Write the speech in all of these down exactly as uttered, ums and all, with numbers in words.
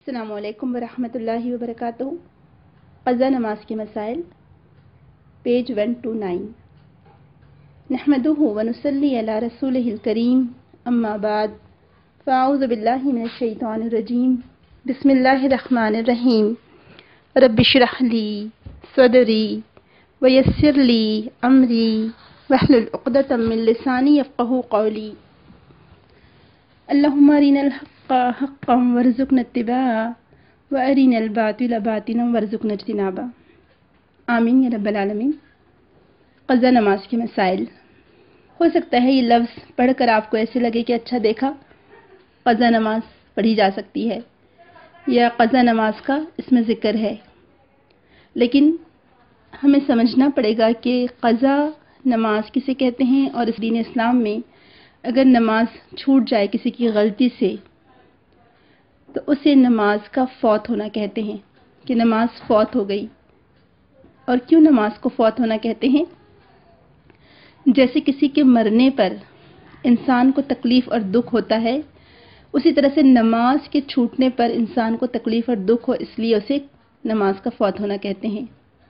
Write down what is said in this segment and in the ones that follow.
السلام علیکم ورحمۃ اللہ وبرکاتہ۔ قضا نماز کے مسائل، پیج ون ٹو نائن۔ نحمدہ ونصلی علی رسولہ الکریم، اما بعد، فاعوذ باللہ من الشیطان الرجیم، بسم اللہ الرحمن الرحیم۔ رب اشرح لی صدری ویسر لی امری واحلل عقدۃ من لسانی یفقہوا قولی۔ اللہم ارنا الحق حقا وارزقنا اتباعہ وارنا الباطل باطلا وارزقنا اجتنابہ، آمین یا رب العالمین۔ قضا نماز کے مسائل۔ ہو سکتا ہے یہ لفظ پڑھ کر آپ کو ایسے لگے کہ اچھا دیکھا، قضا نماز پڑھی جا سکتی ہے یا قضا نماز کا اس میں ذکر ہے، لیکن ہمیں سمجھنا پڑے گا کہ قضا نماز کسے کہتے ہیں، اور اس دین اسلام میں اگر نماز چھوٹ جائے کسی کی غلطی سے تو اسے نماز کا فوت ہونا کہتے ہیں، کہ نماز فوت ہو گئی۔ اور کیوں نماز کو فوت ہونا کہتے ہیں؟ جیسے کسی کے مرنے پر انسان کو تکلیف اور دکھ ہوتا ہے، اسی طرح سے نماز کے چھوٹنے پر انسان کو تکلیف اور دکھ ہو، اس لیے اسے نماز کا فوت ہونا کہتے ہیں۔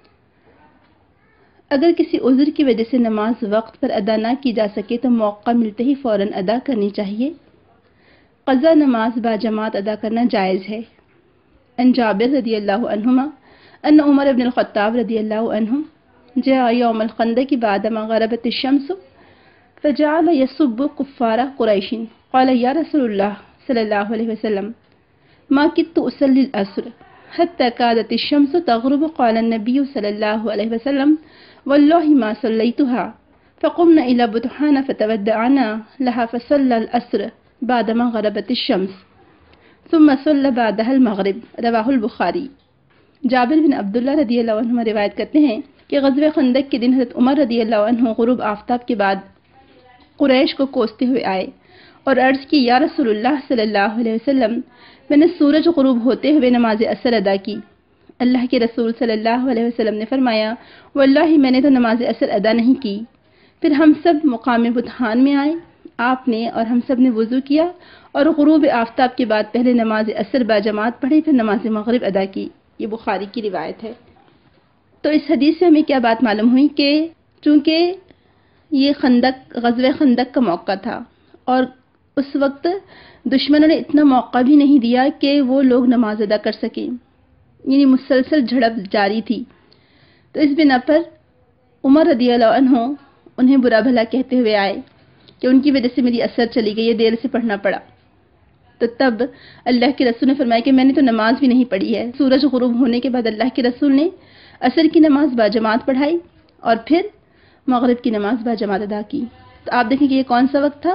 اگر کسی عذر کی وجہ سے نماز وقت پر ادا نہ کی جا سکے تو موقع ملتے ہی فوراً ادا کرنی چاہیے۔ قضا نماز با جماعت ادا کرنا جائز ہے۔ ان جابر رضی اللہ عنہما ان عمر بن الخطاب رضی اللہ عنہ جاء یوم الخندق بعدما غربت الشمس فجعل يسب كفار قریش قال یا رسول اللہ صلی اللہ علیہ وسلم ما كدت اصلي العصر حتى كادت الشمس تغرب قال النبي صلی اللہ علیہ وسلم والله ما صليتها فقمنا إلى بطحان فتودعنا لها فصلى العصر بعدما غربت الشمس ثم صلى بعدها المغرب، رواہ البخاری۔ جابر بن عبداللہ رضی اللہ عنہ روایت کرتے ہیں کہ غزوہ خندق کے دن حضرت عمر رضی اللہ عنہ غروب آفتاب کے بعد قریش کو کوستے ہوئے آئے اور عرض کی، یا رسول اللہ صلی اللہ علیہ وسلم، میں نے سورج غروب ہوتے ہوئے نماز عصر ادا کی۔ اللہ کے رسول صلی اللہ علیہ وسلم نے فرمایا، واللہ میں نے تو نماز عصر ادا نہیں کی۔ پھر ہم سب مقام بطحان میں آئے، آپ نے اور ہم سب نے وضو کیا اور غروب آفتاب کے بعد پہلے نماز عصر با جماعت پڑھی، پھر نماز مغرب ادا کی۔ یہ بخاری کی روایت ہے۔ تو اس حدیث سے ہمیں کیا بات معلوم ہوئی کہ چونکہ یہ خندق غزوہ خندق کا موقع تھا اور اس وقت دشمنوں نے اتنا موقع بھی نہیں دیا کہ وہ لوگ نماز ادا کر سکیں، یعنی مسلسل جھڑپ جاری تھی، تو اس بنا پر عمر رضی اللہ عنہ انہیں برا بھلا کہتے ہوئے آئے کہ ان کی وجہ سے میری اثر چلی گئی، یہ دیر سے پڑھنا پڑا۔ تو تب اللہ کے رسول نے فرمایا کہ میں نے تو نماز بھی نہیں پڑھی ہے۔ سورج غروب ہونے کے بعد اللہ کے رسول نے عصر کی نماز با جماعت پڑھائی اور پھر مغرب کی نماز با جماعت ادا کی۔ تو آپ دیکھیں کہ یہ کون سا وقت تھا؟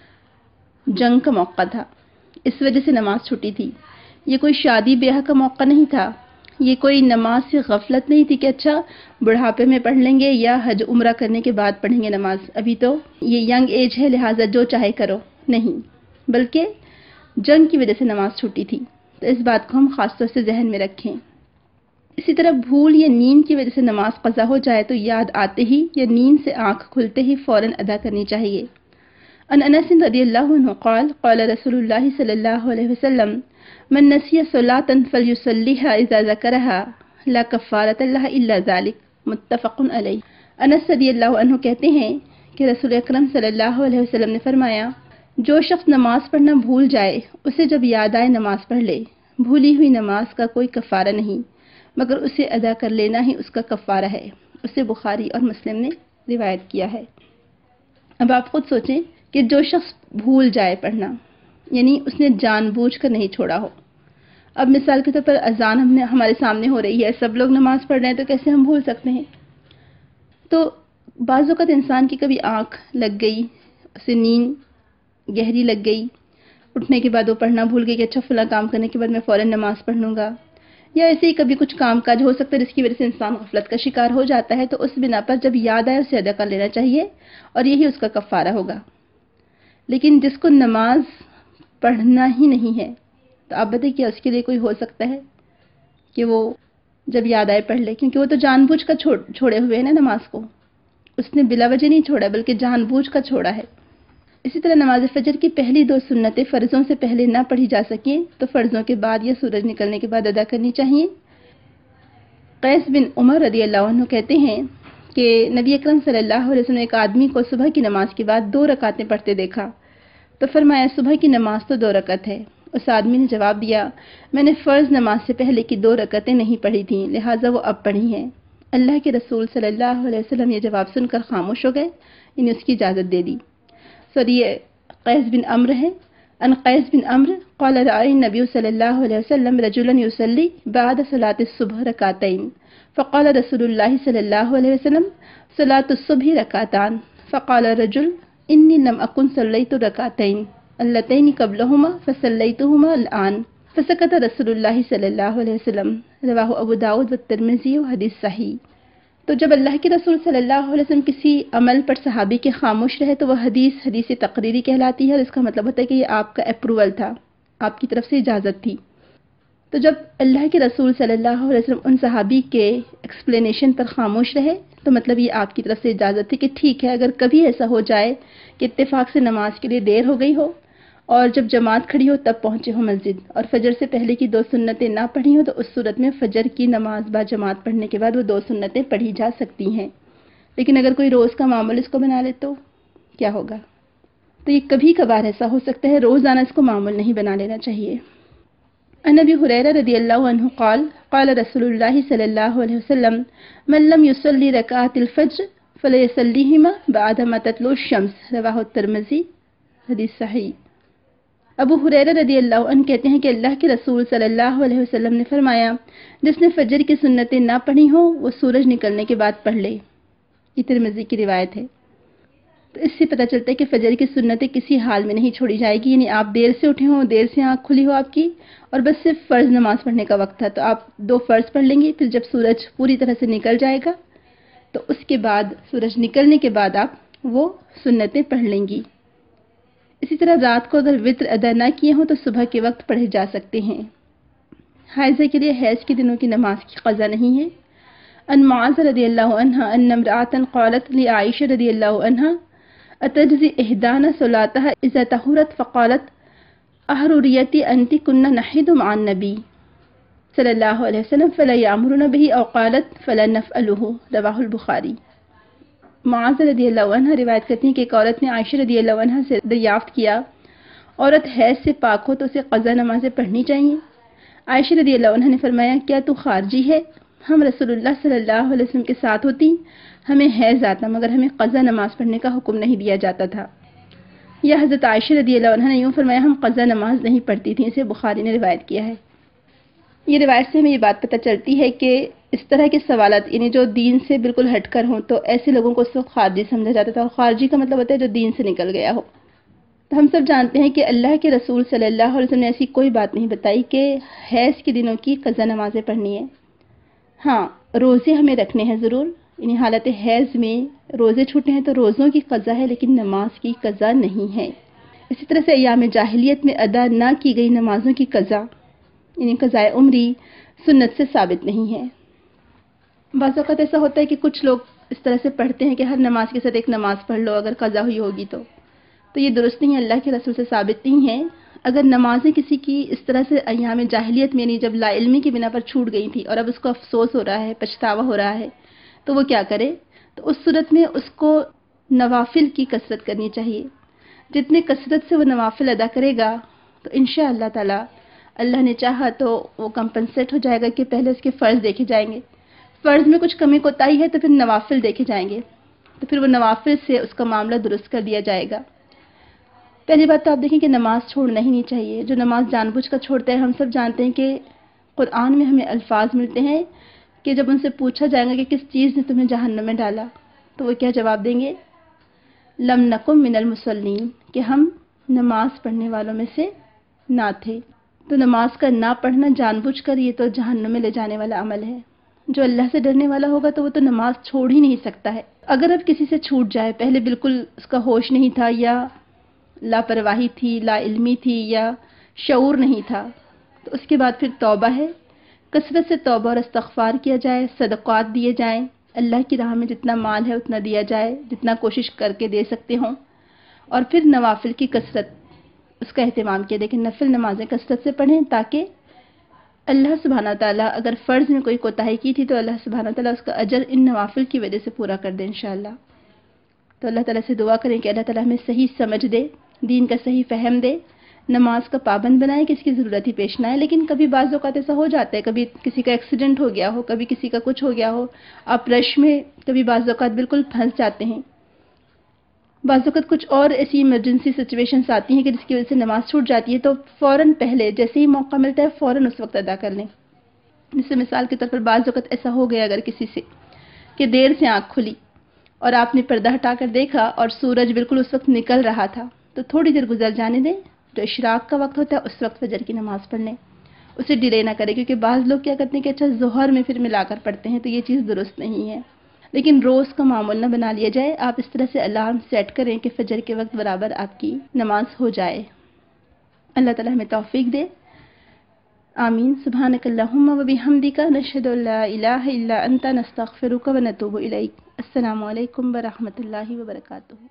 جنگ کا موقع تھا، اس وجہ سے نماز چھٹی تھی۔ یہ کوئی شادی بیاہ کا موقع نہیں تھا، یہ کوئی نماز سے غفلت نہیں تھی کہ اچھا بڑھاپے میں پڑھ لیں گے یا حج عمرہ کرنے کے بعد پڑھیں گے نماز، ابھی تو یہ ینگ ایج ہے لہٰذا جو چاہے کرو، نہیں، بلکہ جنگ کی وجہ سے نماز چھوٹی تھی۔ تو اس بات کو ہم خاص طور سے ذہن میں رکھیں۔ اسی طرح بھول یا نیند کی وجہ سے نماز قضا ہو جائے تو یاد آتے ہی یا نیند سے آنکھ کھلتے ہی فوراً ادا کرنی چاہیے۔ ان انس رضی اللہ عنہ قال قال رسول اللہ صلی اللہ علیہ وسلم من نسی صلاۃ فلیصلیھا اذا ذکرھا لا کفارۃ لها الا ذلک، متفق علیہ۔ انس رضی اللہ عنہ کہتے ہیں کہ رسول اکرم صلی اللہ علیہ وسلم نے فرمایا، جو شخص نماز پڑھنا بھول جائے اسے جب یاد آئے نماز پڑھ لے، بھولی ہوئی نماز کا کوئی کفارہ نہیں مگر اسے ادا کر لینا ہی اس کا کفارہ ہے۔ اسے بخاری اور مسلم نے روایت کیا ہے۔ اب آپ خود سوچیں کہ جو شخص بھول جائے پڑھنا، یعنی اس نے جان بوجھ کر نہیں چھوڑا ہو۔ اب مثال کے طور پر اذان ہم نے ہمارے سامنے ہو رہی ہے، سب لوگ نماز پڑھ رہے ہیں، تو کیسے ہم بھول سکتے ہیں؟ تو بعض اوقات انسان کی کبھی آنکھ لگ گئی، اسے نیند گہری لگ گئی، اٹھنے کے بعد وہ پڑھنا بھول گئی کہ اچھا فلاں کام کرنے کے بعد میں فوراً نماز پڑھ لوں گا، یا ایسے ہی کبھی کچھ کام کاج ہو سکتا ہے جس کی وجہ سے انسان غفلت کا شکار ہو جاتا ہے، تو اس بنا پر جب یاد آئے اسے ادا کر لینا چاہیے اور یہی اس کا کفارہ ہوگا۔ لیکن جس کو نماز پڑھنا ہی نہیں ہے تو آپ بتائیں کیا اس کے لیے کوئی ہو سکتا ہے کہ وہ جب یاد آئے پڑھ لے؟ کیونکہ وہ تو جان بوجھ کر چھوڑے ہوئے ہیں نا نماز کو، اس نے بلا وجہ نہیں چھوڑا بلکہ جان بوجھ کر چھوڑا ہے۔ اسی طرح نماز فجر کی پہلی دو سنتیں فرضوں سے پہلے نہ پڑھی جا سکیں تو فرضوں کے بعد یا سورج نکلنے کے بعد ادا کرنی چاہیے۔ قیس بن عمر رضی اللہ عنہ کہتے ہیں کہ نبی اکرم صلی اللہ علیہ وسلم نے ایک آدمی کو صبح کی نماز کے بعد دو رکعتیں پڑھتے دیکھا تو فرمایا صبح کی نماز تو دو رکعت ہے۔ اس آدمی نے جواب دیا میں نے فرض نماز سے پہلے کی دو رکعتیں نہیں پڑھی تھیں لہٰذا وہ اب پڑھی ہیں۔ اللہ کے رسول صلی اللہ علیہ وسلم یہ جواب سن کر خاموش ہو گئے، انہیں اس کی اجازت دے دی۔ سر یہ قیس بن عمرو ہے۔ ان قیس بن عمرو قال رأى النبي صلى الله عليه وسلم رجلا يصلي بعد صلاة الصبح ركعتين فقال رسول الله صلى الله عليه وسلم صلاة الصبح ركعتان فقال الرجل إني لم أكن صليت ركعتين اللتين قبلهما فصليتهما الآن فسكت رسول الله صلى الله عليه وسلم رواه ابو داود والترمذی حدیث صحیح۔ تو جب اللہ کے رسول صلی اللہ علیہ وسلم کسی عمل پر صحابی کے خاموش رہے تو وہ حدیث حدیث تقریری کہلاتی ہے، اور اس کا مطلب ہوتا ہے کہ یہ آپ کا اپروول تھا، آپ کی طرف سے اجازت تھی۔ تو جب اللہ کے رسول صلی اللہ علیہ وسلم ان صحابی کے ایکسپلینیشن پر خاموش رہے تو مطلب یہ آپ کی طرف سے اجازت تھی کہ ٹھیک ہے اگر کبھی ایسا ہو جائے کہ اتفاق سے نماز کے لیے دیر ہو گئی ہو اور جب جماعت کھڑی ہو تب پہنچے ہو مسجد اور فجر سے پہلے کی دو سنتیں نہ پڑھی ہوں تو اس صورت میں فجر کی نماز با جماعت پڑھنے کے بعد وہ دو سنتیں پڑھی جا سکتی ہیں۔ لیکن اگر کوئی روز کا معمول اس کو بنا لے تو کیا ہوگا؟ تو یہ کبھی کبھار ایسا ہو سکتا ہے، روزانہ اس کو معمول نہیں بنا لینا چاہیے۔ عن ابی ہریرہ رضی اللہ عنہ قال قال رسول اللہ صلی اللہ علیہ وسلم من لم يصلی رکعات الفجر فلیصلیہما بعدما تطلع الشمس رواہ الترمذی حدیث صحیح۔ ابو ہریرہ رضی اللہ عنہ کہتے ہیں کہ اللہ کے رسول صلی اللہ علیہ وسلم نے فرمایا جس نے فجر کی سنتیں نہ پڑھی ہوں وہ سورج نکلنے کے بعد پڑھ لے۔ یہ ترمذی کی روایت ہے۔ تو اس سے پتہ چلتا ہے کہ فجر کی سنتیں کسی حال میں نہیں چھوڑی جائے گی، یعنی آپ دیر سے اٹھے ہوں، دیر سے آنکھ کھلی ہو آپ کی اور بس صرف فرض نماز پڑھنے کا وقت تھا تو آپ دو فرض پڑھ لیں گے، پھر جب سورج پوری طرح سے نکل جائے گا تو اس کے بعد سورج نکلنے کے بعد آپ وہ سنتیں پڑھ لیں گی۔ اسی طرح رات کو اگر وتر ادا نہ کیے ہوں تو صبح کے وقت پڑھے جا سکتے ہیں۔ حائضہ کے لیے حیض کے دنوں کی نماز کی قضا نہیں ہے۔ ان معاذ رضی اللہ عنہ ان امرأة قالت لعائشہ رضی اللہ عنہ اتجزی احدانا صلاتها اذا طہرت فقالت احروریتی انت كنا نحد مع النبی صلی اللہ علیہ وسلم فلا یامرنا به او قالت فلا نفعله رواہ البخاری۔ معاذ رضی اللہ عنہ روایت کرتی ہیں کہ ایک عورت نے عائشہ رضی اللہ عنہ سے دریافت کیا عورت حیض سے پاک ہو تو اسے قضا نمازیں پڑھنی چاہیے؟ عائشہ رضی اللہ عنہ نے فرمایا کیا تو خارجی ہے؟ ہم رسول اللہ صلی اللہ علیہ وسلم کے ساتھ ہوتی، ہمیں حیض آتا مگر ہمیں قضا نماز پڑھنے کا حکم نہیں دیا جاتا تھا۔ یا حضرت عائشہ رضی اللہ عنہ نے یوں فرمایا ہم قضا نماز نہیں پڑھتی تھیں، اسے بخاری نے روایت کیا ہے۔ یہ روایت سے ہمیں یہ بات پتہ چلتی ہے کہ اس طرح کے سوالات یعنی جو دین سے بالکل ہٹ کر ہوں تو ایسے لوگوں کو اس وقت خارجی سمجھا جاتا تھا، اور خارجی کا مطلب ہوتا ہے جو دین سے نکل گیا ہو۔ تو ہم سب جانتے ہیں کہ اللہ کے رسول صلی اللہ علیہ وسلم نے ایسی کوئی بات نہیں بتائی کہ حیض کے دنوں کی قضا نمازیں پڑھنی ہے۔ ہاں روزے ہمیں رکھنے ہیں ضرور، یعنی حالت حیض میں روزے چھوٹے ہیں تو روزوں کی قضا ہے لیکن نماز کی قضا نہیں ہے۔ اسی طرح سے ایام جاہلیت میں ادا نہ کی گئی نمازوں کی قضا یعنی قضائے عمری سنت سے ثابت نہیں ہے۔ بعض اوقات ایسا ہوتا ہے کہ کچھ لوگ اس طرح سے پڑھتے ہیں کہ ہر نماز کے ساتھ ایک نماز پڑھ لو اگر قضا ہوئی ہوگی تو تو یہ درست نہیں ہے، اللہ کے رسول سے ثابت نہیں ہے۔ اگر نمازیں کسی کی اس طرح سے ایام جاہلیت میں یعنی جب لا علمی کی بنا پر چھوٹ گئی تھی اور اب اس کو افسوس ہو رہا ہے، پچھتاوا ہو رہا ہے تو وہ کیا کرے؟ تو اس صورت میں اس کو نوافل کی کثرت کرنی چاہیے۔ جتنے کثرت سے وہ نوافل ادا کرے گا تو انشاءاللہ تعالی اللہ نے چاہا تو وہ کمپنسیٹ ہو جائے گا کہ پہلے اس کے فرض دیکھے جائیں گے، فرض میں کچھ کمی کوتاہی ہے تو پھر نوافل دیکھے جائیں گے، تو پھر وہ نوافل سے اس کا معاملہ درست کر دیا جائے گا۔ پہلی بات تو آپ دیکھیں کہ نماز چھوڑنا ہی نہیں چاہیے، جو نماز جان بوجھ کر چھوڑتا ہے۔ ہم سب جانتے ہیں کہ قرآن میں ہمیں الفاظ ملتے ہیں کہ جب ان سے پوچھا جائے گا کہ کس چیز نے تمہیں جہنم میں ڈالا تو وہ کیا جواب دیں گے؟ لم نکم من المصلین، کہ ہم نماز پڑھنے والوں میں سے نہ تھے۔ تو نماز کا نہ پڑھنا جان بوجھ کر یہ تو جہنم میں لے جانے والا عمل ہے۔ جو اللہ سے ڈرنے والا ہوگا تو وہ تو نماز چھوڑ ہی نہیں سکتا ہے۔ اگر اب کسی سے چھوٹ جائے، پہلے بالکل اس کا ہوش نہیں تھا یا لاپرواہی تھی، لا علمی تھی یا شعور نہیں تھا، تو اس کے بعد پھر توبہ ہے، کثرت سے توبہ اور استغفار کیا جائے، صدقات دیے جائیں، اللہ کی راہ میں جتنا مال ہے اتنا دیا جائے، جتنا کوشش کر کے دے سکتے ہوں، اور پھر نوافل کی کثرت اس کا اہتمام کیا. دیکھیں نفل نمازیں کثرت سے پڑھیں تاکہ اللہ سبحانہ تعالیٰ اگر فرض میں کوئی کوتاہی کی تھی تو اللہ سبحانہ تعالیٰ اس کا اجر ان نوافل کی وجہ سے پورا کر دے انشاءاللہ. تو اللہ تعالیٰ سے دعا کریں کہ اللہ تعالیٰ ہمیں صحیح سمجھ دے, دین کا صحیح فہم دے, نماز کا پابند بنائے کہ اس کی ضرورت ہی پیش نہ آئے. لیکن کبھی بعض اوقات ایسا ہو جاتا ہے, کبھی کسی کا ایکسیڈنٹ ہو گیا ہو, کبھی کسی کا کچھ ہو گیا ہو, آپ رش میں کبھی بعض اوقات بالکل پھنس جاتے ہیں. بعض اوقات کچھ اور ایسی ایمرجنسی سچویشنز آتی ہیں کہ جس کی وجہ سے نماز چھوٹ جاتی ہے, تو فوراً پہلے جیسے ہی موقع ملتا ہے فوراً اس وقت ادا کر لیں. جیسے مثال کے طور پر بعض اوقات ایسا ہو گیا اگر کسی سے کہ دیر سے آنکھ کھلی اور آپ نے پردہ ہٹا کر دیکھا اور سورج بالکل اس وقت نکل رہا تھا, تو تھوڑی دیر گزر جانے دیں. جو اشراق کا وقت ہوتا ہے اس وقت فجر کی نماز پڑھ لیں, اسے ڈیلے نہ کریں. کیونکہ بعض لوگ کیا کرتے ہیں کہ اچھا ظہر میں پھر ملا کر پڑھتے ہیں, تو یہ چیز درست نہیں ہے. لیکن روز کا معمول نہ بنا لیا جائے. آپ اس طرح سے الارم سیٹ کریں کہ فجر کے وقت برابر آپ کی نماز ہو جائے. اللہ تعالیٰ ہمیں توفیق دے. آمین. سبحانک اللہم و بحمدک نشہد ان لا الہ الا انت نستغفرک و نتوب الیک. السلام علیکم ورحمۃ اللہ وبرکاتہ.